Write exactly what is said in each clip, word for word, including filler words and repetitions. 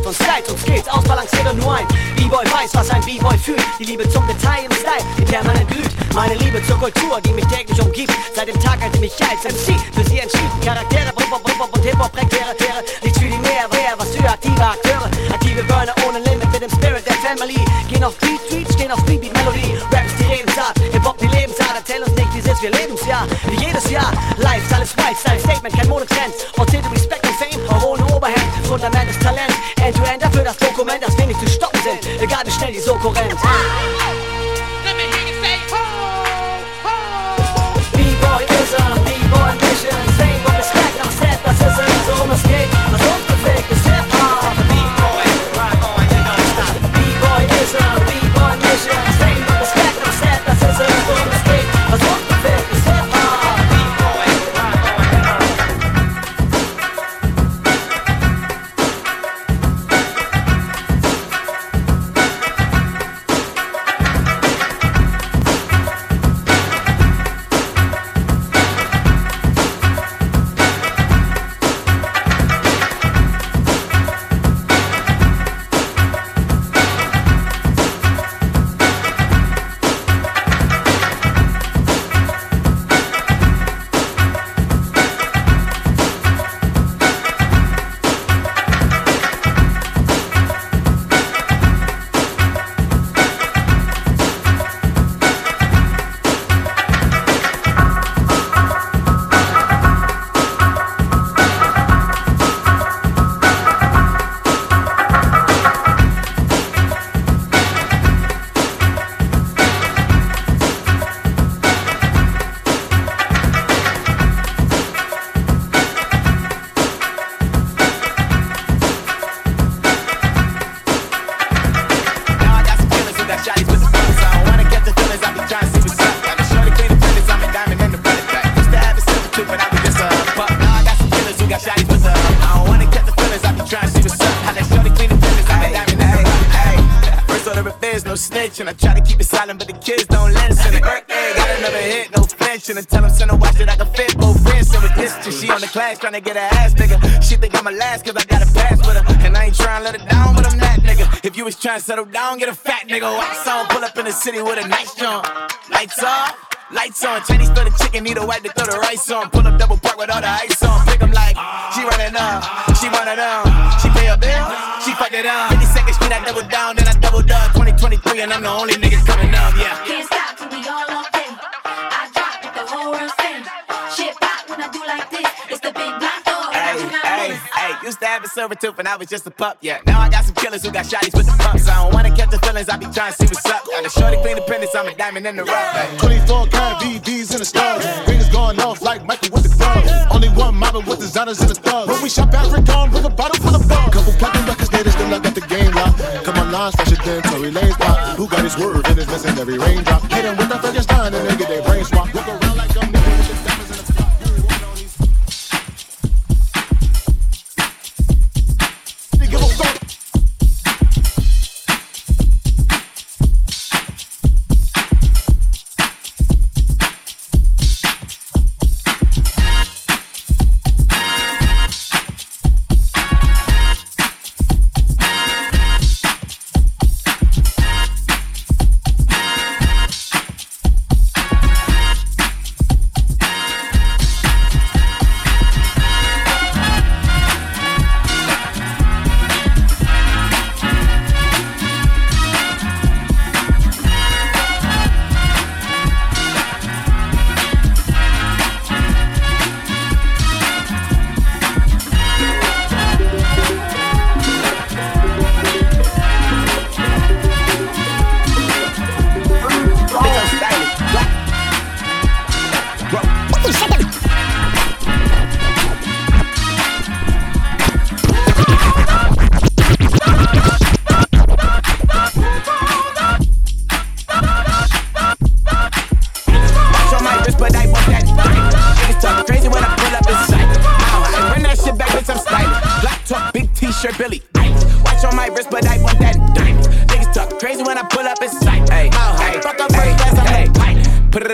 und Styles, uns geht's ausbalanciert und nur ein B-Boy weiß, was ein B-Boy fühlt. Die Liebe zum Detail im Style, die permanent blüht. Meine Liebe zur Kultur, die mich täglich umgibt. Seit dem Tag, als ich mich als M C für sie entschied. Charaktere, Pop-Pop, Pop-Pop und Hip-Hop, prekäre Tiere. Nichts für die Mehr, wer, was für aktive Akteure. Aktive Burner ohne Limit mit dem Spirit der Family. Gehen auf Beat, Street, stehen auf Beat, Beat, Melodie. Rap ist die Lebensart, Hip-Hop die Lebensart. Erzähl uns nicht, wie es ist, wir leben's Jahr. Wie jedes Jahr, Lifestyle ist Lifestyle, Statement, kein Modetrend. Erzählt um Respekt und Fame, auch ohne Oberhand. Fundament ist Talent, End-to-End dafür das Dokument, dass wir nicht zu stoppen sind. Egal wie schnell die Soko rennt. B-Boy ist er, B-Boy Mission. Fame und Respekt am Set, das ist es, worum es geht. Was uns bewegt ist Hip-Hop. B-Boy, B-Boy ist er, B-Boy Mission. Fame und Respekt am Set, das ist es, worum es geht. Was uns bewegt ist Hip-Hop. And I try to keep it silent, but the kids don't listen. And birthday, got another hit, no flinching. And tell them send a watch that I can fit both wrists. And with distance, she on the class trying to get her ass bigger. She think I'm a last cause I got a pass with her. And I ain't trying to let her down, but I'm that nigga. If you was trying to settle down, get a fat nigga. Wax on, pull up in the city with a nice jump. Lights off, lights on. Chinese throw the chicken, need a wipe to throw the rice on. Pull up double park with all the ice on. Pick 'em like, she running up, she running down. She pay her bill, she fucked it up. fifty-second Street, I double down, then I double up. twenty twenty-three and I'm the only nigga coming up, yeah. Can't stop till we all up in. I drop it, the whole world spin. Shit pop when I do like this. It's the big black door. Hey, hey, hey, used to have a silver tooth and I was just a pup, yeah. Now I got some killers who got shotties with the pumps. I don't wanna catch the feelings, I be trying to see what's up. Got a shorty clean the pendants, I'm a diamond in the rough. Hey. twenty-four karat V Ds in the stars. Green is going off like Michael with the clubs. Only one mobbing with designers in the thugs. When we shop African, bring a bottle full of bug. Couple platinum records later, still I got the game locked. Come on, lines fresher than Tory Lanez pop. Who got his word and is missing every raindrop? Hit him with that Frankenstein and they get their brains swapped. Look around like I'm nigga with the diamonds in the top. You ain't want all these. Give a fuck. T-shirt Billy. Watch on my wrist, but I want that diamond. Niggas talk crazy when I pull up in sight. Ay, ay, fuck up first class, I'm like, put it in perspective.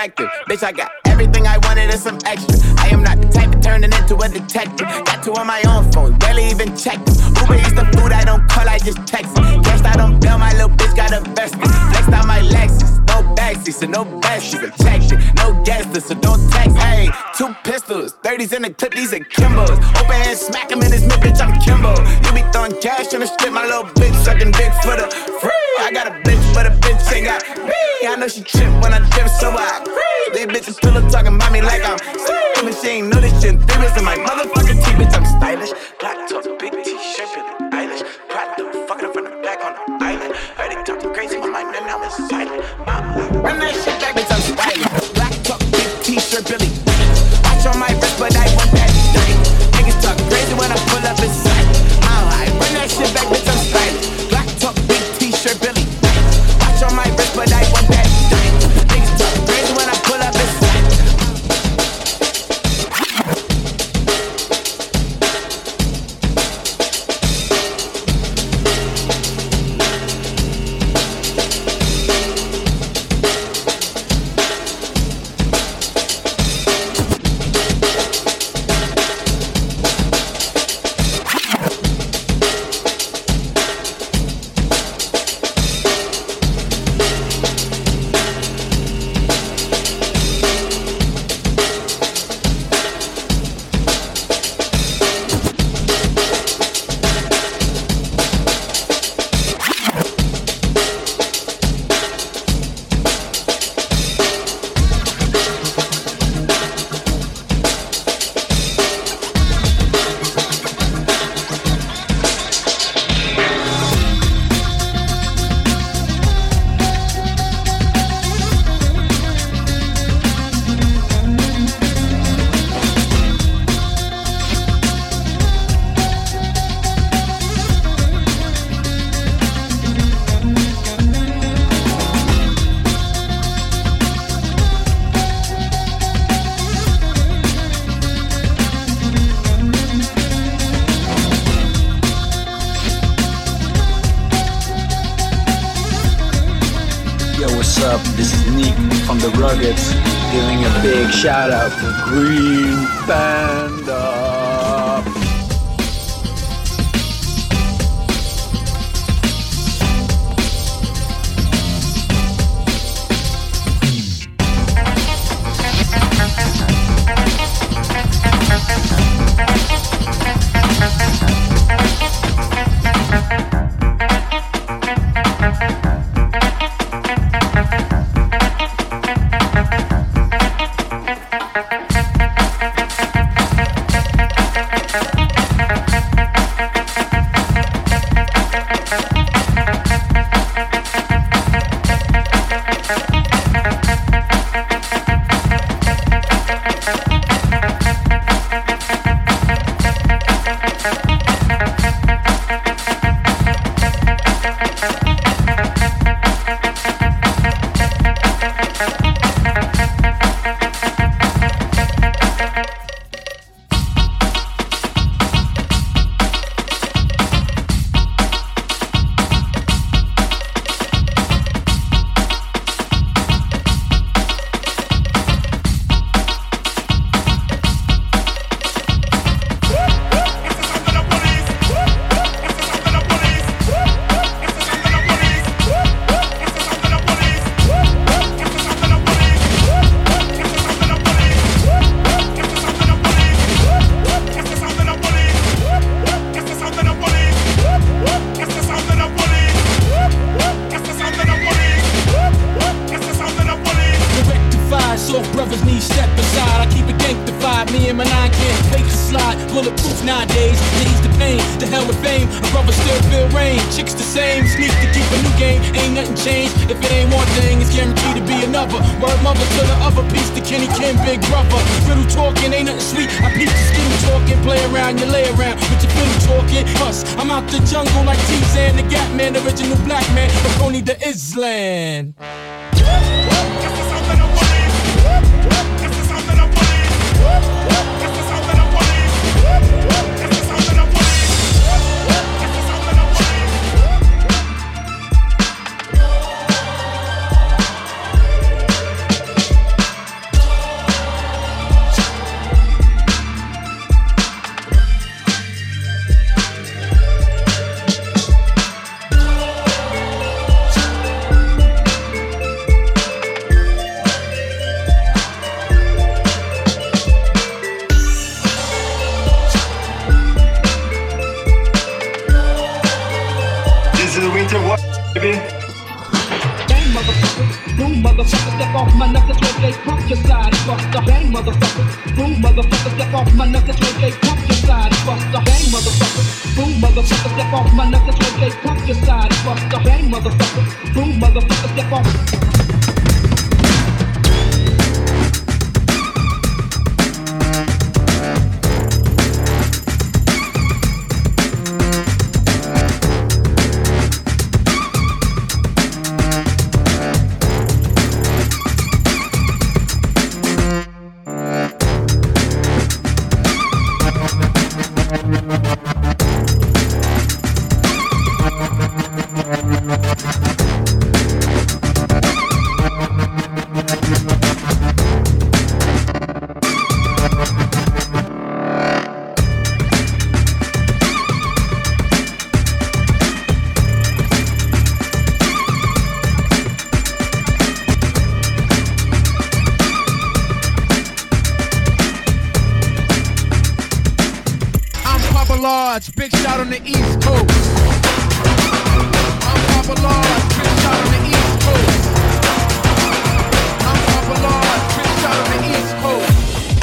perspective. Bitch, I got everything I wanted and some extra. I am not the type of turning into a detective. Got two on my own phone, barely even checked it. Uber Eats the food I don't call, I just text it. Cashed out on bail, my little bitch got a vested. Flexed out my Lexus, no backseat, so no besties. Protected, no guesses, so don't text. Hey, two pistols, thirties in the clip, these are Kimbos. Open hand, smack him in his mid, bitch, I'm Kimbo. You be throwing cash on the strip, my little bitch sucking dick for the free. I got a bitch, but a bitch ain't got me. I know she trip when I dip, so I free. These bitches still talking about me like I'm sick. And she ain't know this shit. Three in my motherfucking teeth, bitch, I'm stylish. Black top, big t-shirt, Billie Eilish. Prada, fucking up from the back on the island. Heard it talking crazy, my mind, and now I'm silent. Run that shit back, bitch, I'm stylish. Black top, big t-shirt, Billie Eilish. Watch on my wrist, but I want that night. Niggas talk crazy when I pull up in sight. Alright, run that shit back, bitch, I'm stylish. Black top, big t-shirt, Billie Eilish. Watch on my wrist, but I want that night. Niggas talk crazy when I pull up in sight. Shout out to Green Panda. Island. off my knuckles, reggae, pump your side, buster. Bang, motherfucker. Boom, motherfucker, step off my knuckles, reggae, pump your side, buster. Bang, motherfucker. Boom, motherfucker, step off my knuckles, reggae, pump your side, buster. Bang, motherfucker. Boom, motherfucker, step off. Big shot on the East Coast. I'm Papa Large, big shot on the East Coast. I'm Papa Large, big shot on the East Coast.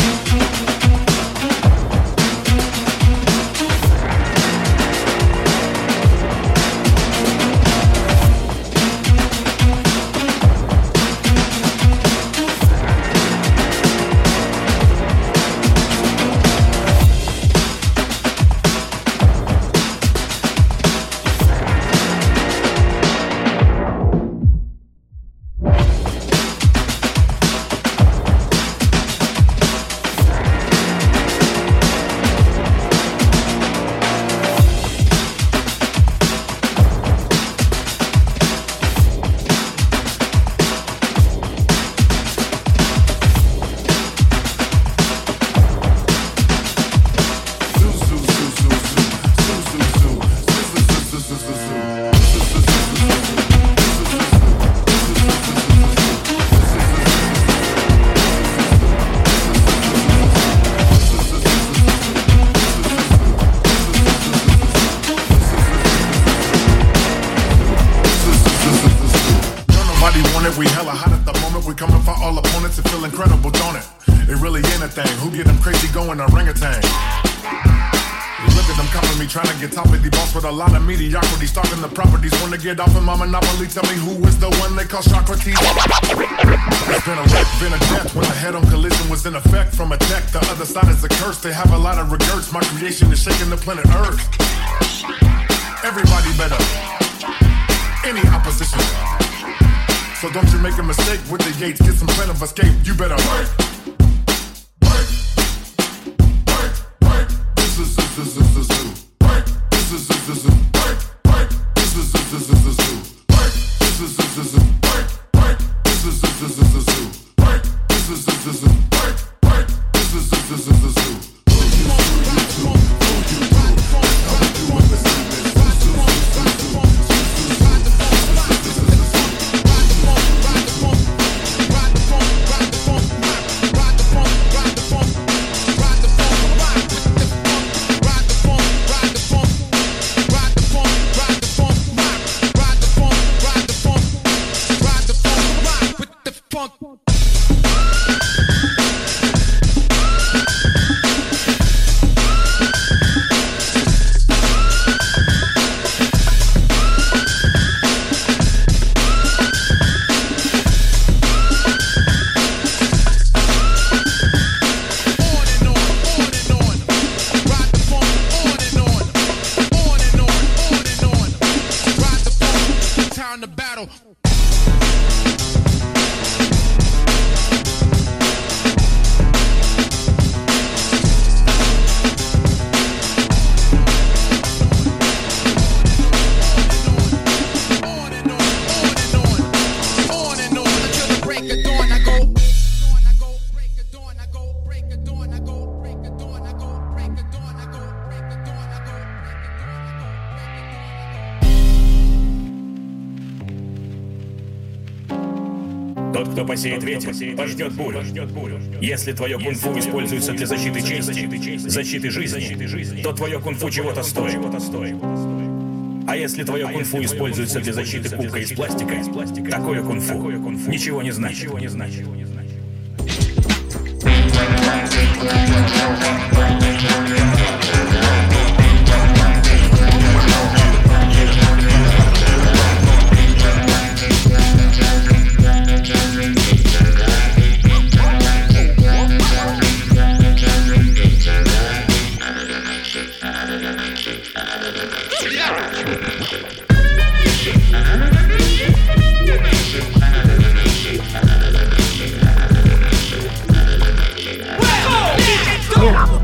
We hella hot at the moment. We coming for all opponents. It feel incredible, don't it? It really ain't a thing. Who get them crazy going orangutan? Look at them coming me trying to get top of the boss with a lot of mediocrity. Stalking the properties. Want to get off of my monopoly. Tell me who is the one they call Socrates. It's been a wreck, been a death. When the head-on collision was in effect from a deck. The other side is a curse. They have a lot of regrets. My creation is shaking the planet Earth. Everybody better. Any opposition. So don't you make a mistake with the Yates. Get some plan of escape. You better work, work, work, work. This is this is this is this work. This is this is this work, work. This is this is this is work. This is this is work, work. This is this is this is work. This is this is work, work. This is this is this is Тот, кто посеет ветер, пожнет бурю. Если твое кунг-фу используется для защиты чести, защиты жизни, то твое кунг-фу чего-то стоит. А если твое кунг-фу используется для защиты кубка из пластика, такое кунг-фу ничего не значит. Well,